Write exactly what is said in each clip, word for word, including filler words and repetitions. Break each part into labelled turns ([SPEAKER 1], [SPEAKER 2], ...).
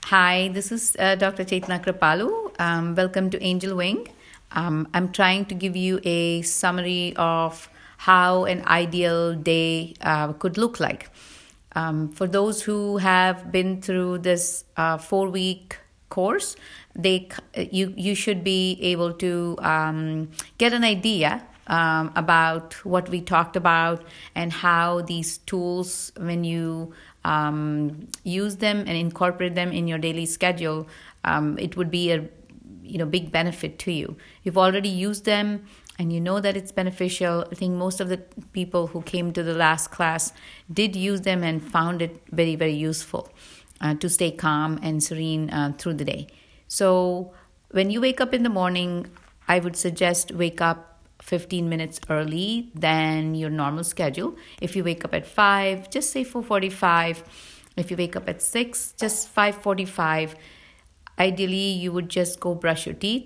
[SPEAKER 1] Hi, this is uh, Doctor Chaitana Kripalu. Um, welcome to Angel Wing. Um, I'm trying to give you a summary of how an ideal day uh, could look like. Um, for those who have been through this uh, four-week course, they you you should be able to um, get an idea um, about what we talked about and how these tools, when you um, use them and incorporate them in your daily schedule, um, it would be a you know big benefit to you. You've already used them and you know that it's beneficial. I think most of the people who came to the last class did use them and found it very, very useful uh, to stay calm and serene uh, through the day. So when you wake up in the morning, I would suggest wake up fifteen minutes early than your normal schedule. If you wake up at five, just say four forty-five. If you wake up at six, just five forty-five. Ideally, you would just go brush your teeth,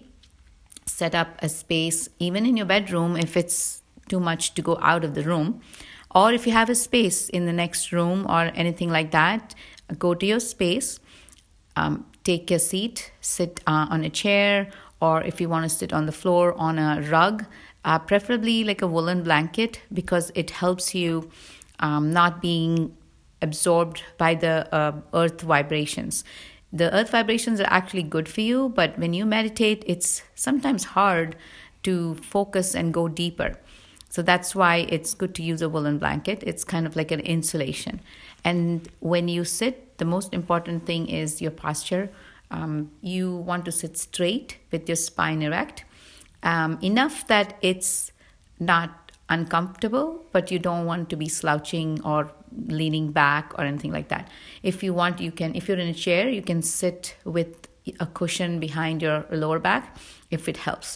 [SPEAKER 1] set up a space, even in your bedroom if it's too much to go out of the room. Or if you have a space in the next room or anything like that, go to your space, um, take a seat, sit uh, on a chair, or if you want to sit on the floor on a rug, uh, preferably like a woolen blanket, because it helps you um, not being absorbed by the uh, earth vibrations. The earth vibrations are actually good for you, but when you meditate, it's sometimes hard to focus and go deeper. So that's why it's good to use a woolen blanket. It's kind of like an insulation. And when you sit, the most important thing is your posture. Um, you want to sit straight with your spine erect, um, enough that it's not uncomfortable, but you don't want to be slouching or leaning back or anything like that. If you want, you can, if you're in a chair, you can sit with a cushion behind your lower back if it helps.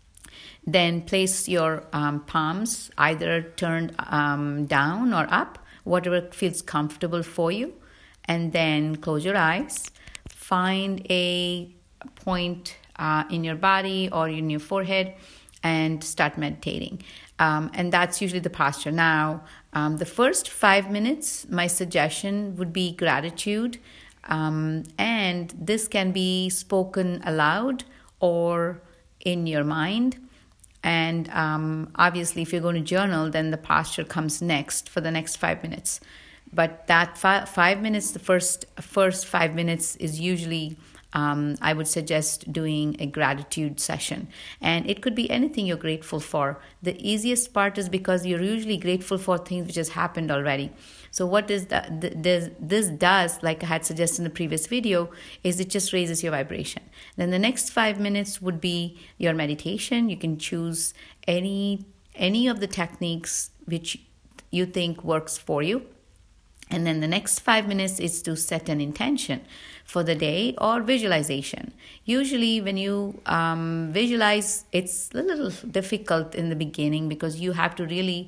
[SPEAKER 1] Then place your um, palms either turned um, down or up, whatever feels comfortable for you. And then close your eyes. Find a point uh, in your body or in your forehead and start meditating. Um, and that's usually the posture. Now, um, the first five minutes, my suggestion would be gratitude. Um, and this can be spoken aloud or in your mind. And um, obviously, if you're going to journal, then the posture comes next for the next five minutes. But that fi- five minutes, the first first five minutes is usually, um, I would suggest doing a gratitude session. And it could be anything you're grateful for. The easiest part is because you're usually grateful for things which has happened already. So what does that, this, this does, like I had suggested in the previous video, is it just raises your vibration. Then the next five minutes would be your meditation. You can choose any any of the techniques which you think works for you. And then the next five minutes is to set an intention for the day or visualization. Usually when you um, visualize, it's a little difficult in the beginning because you have to really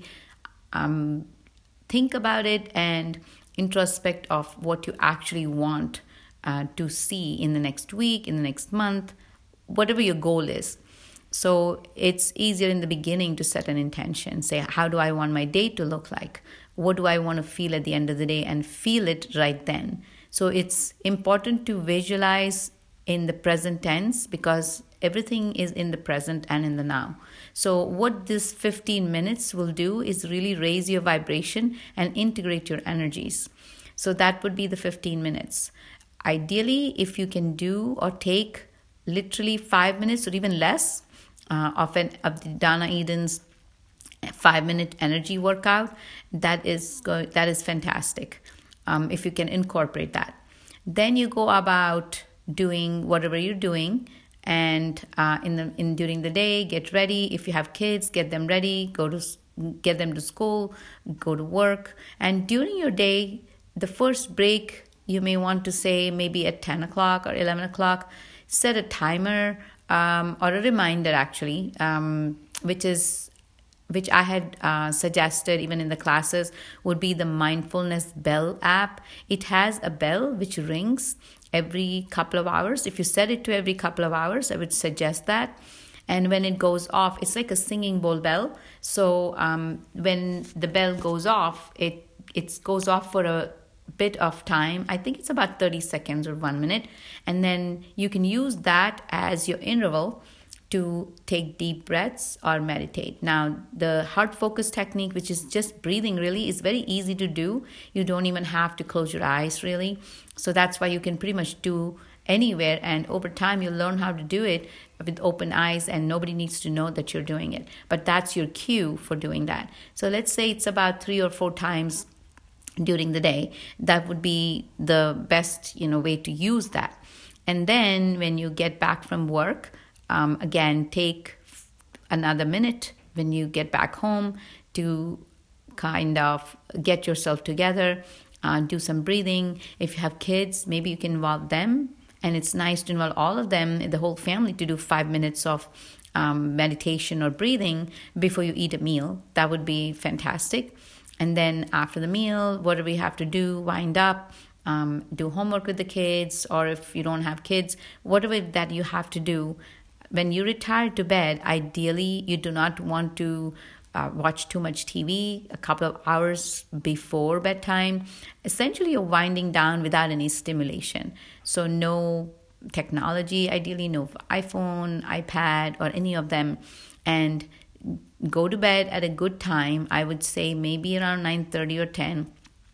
[SPEAKER 1] um, think about it and introspect of what you actually want uh, to see in the next week, in the next month, whatever your goal is. So it's easier in the beginning to set an intention. Say, how do I want my day to look like? What do I want to feel at the end of the day, and feel it right then. So it's important to visualize in the present tense because everything is in the present and in the now. So what this fifteen minutes will do is really raise your vibration and integrate your energies. So that would be the fifteen minutes. Ideally, if you can do or take literally five minutes or even less uh, of, an, of the Dana Eden's five minute energy workout, that is go- that is fantastic um, if you can incorporate that. Then you go about doing whatever you're doing, and uh, in the in during the day, get ready. If you have kids, get them ready, go to get them to school, go to work. And during your day, the first break, you may want to say maybe at ten o'clock or eleven o'clock, set a timer um, or a reminder actually, um, which is which I had uh, suggested even in the classes, would be the Mindfulness Bell app. It has a bell which rings every couple of hours. If you set it to every couple of hours, I would suggest that. And when it goes off, it's like a singing bowl bell. So um, when the bell goes off, it it goes off for a bit of time. I think it's about thirty seconds or one minute. And then you can use that as your interval to take deep breaths or meditate. Now, the heart focus technique, which is just breathing, really is very easy to do. You don't even have to close your eyes, really. So that's why you can pretty much do anywhere, and over time you'll learn how to do it with open eyes, and nobody needs to know that you're doing it. But that's your cue for doing that. So let's say it's about three or four times during the day. That would be the best, you know, way to use that. And then when you get back from work, Um, again, take another minute when you get back home to kind of get yourself together, uh, do some breathing. If you have kids, maybe you can involve them. And it's nice to involve all of them, the whole family, to do five minutes of um, meditation or breathing before you eat a meal. That would be fantastic. And then after the meal, whatever you have to do, wind up, um, do homework with the kids, or if you don't have kids, whatever that you have to do. When you retire to bed, ideally, you do not want to uh, watch too much T V a couple of hours before bedtime. Essentially, you're winding down without any stimulation. So no technology, ideally no iPhone, iPad, or any of them. And go to bed at a good time. I would say maybe around nine thirty or ten.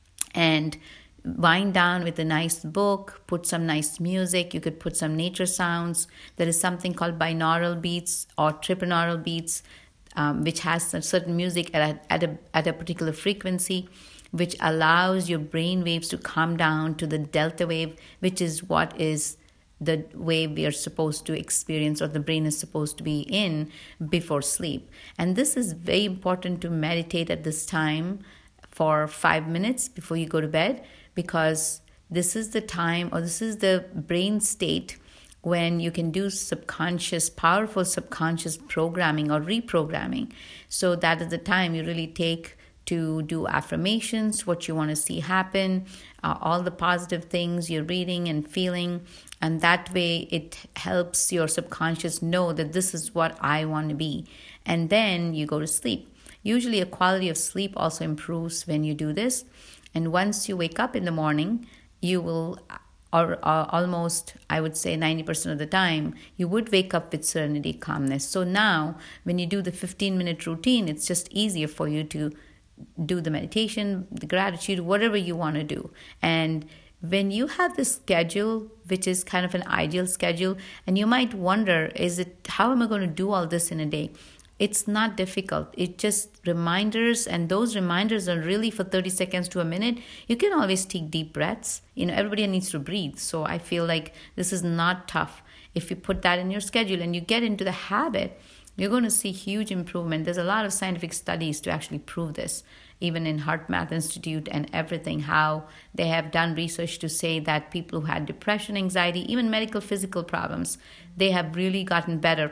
[SPEAKER 1] And wind down with a nice book, put some nice music. You could put some nature sounds. There is something called binaural beats or tribinaural beats, um, which has a certain music at a, at a at a particular frequency, which allows your brain waves to come down to the delta wave, which is what is the wave we are supposed to experience, or the brain is supposed to be in before sleep. And this is very important to meditate at this time for five minutes before you go to bed, because this is the time, or this is the brain state when you can do subconscious, powerful subconscious programming or reprogramming. So that is the time you really take to do affirmations, what you want to see happen, uh, all the positive things you're reading and feeling. And that way it helps your subconscious know that this is what I want to be. And then you go to sleep. Usually a quality of sleep also improves when you do this. And once you wake up in the morning, you will, or, or almost, I would say ninety percent of the time, you would wake up with serenity, calmness. So now when you do the fifteen minute routine, it's just easier for you to do the meditation, the gratitude, whatever you want to do. And when you have this schedule, which is kind of an ideal schedule, and you might wonder, is it, how am I going to do all this in a day? It's not difficult. It's just reminders, and those reminders are really for thirty seconds to a minute. You can always take deep breaths. You know, everybody needs to breathe. So I feel like this is not tough. If you put that in your schedule and you get into the habit, you're going to see huge improvement. There's a lot of scientific studies to actually prove this, even in HeartMath Institute and everything, how they have done research to say that people who had depression, anxiety, even medical physical problems, they have really gotten better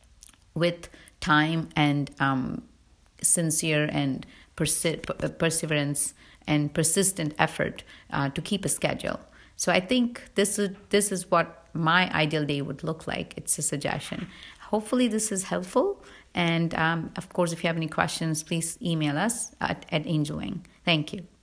[SPEAKER 1] with time and um, sincere and persi- perseverance and persistent effort uh, to keep a schedule. So I think this is this is what my ideal day would look like. It's a suggestion. Hopefully this is helpful. And um, of course, if you have any questions, please email us at, at Angel Wing. Thank you.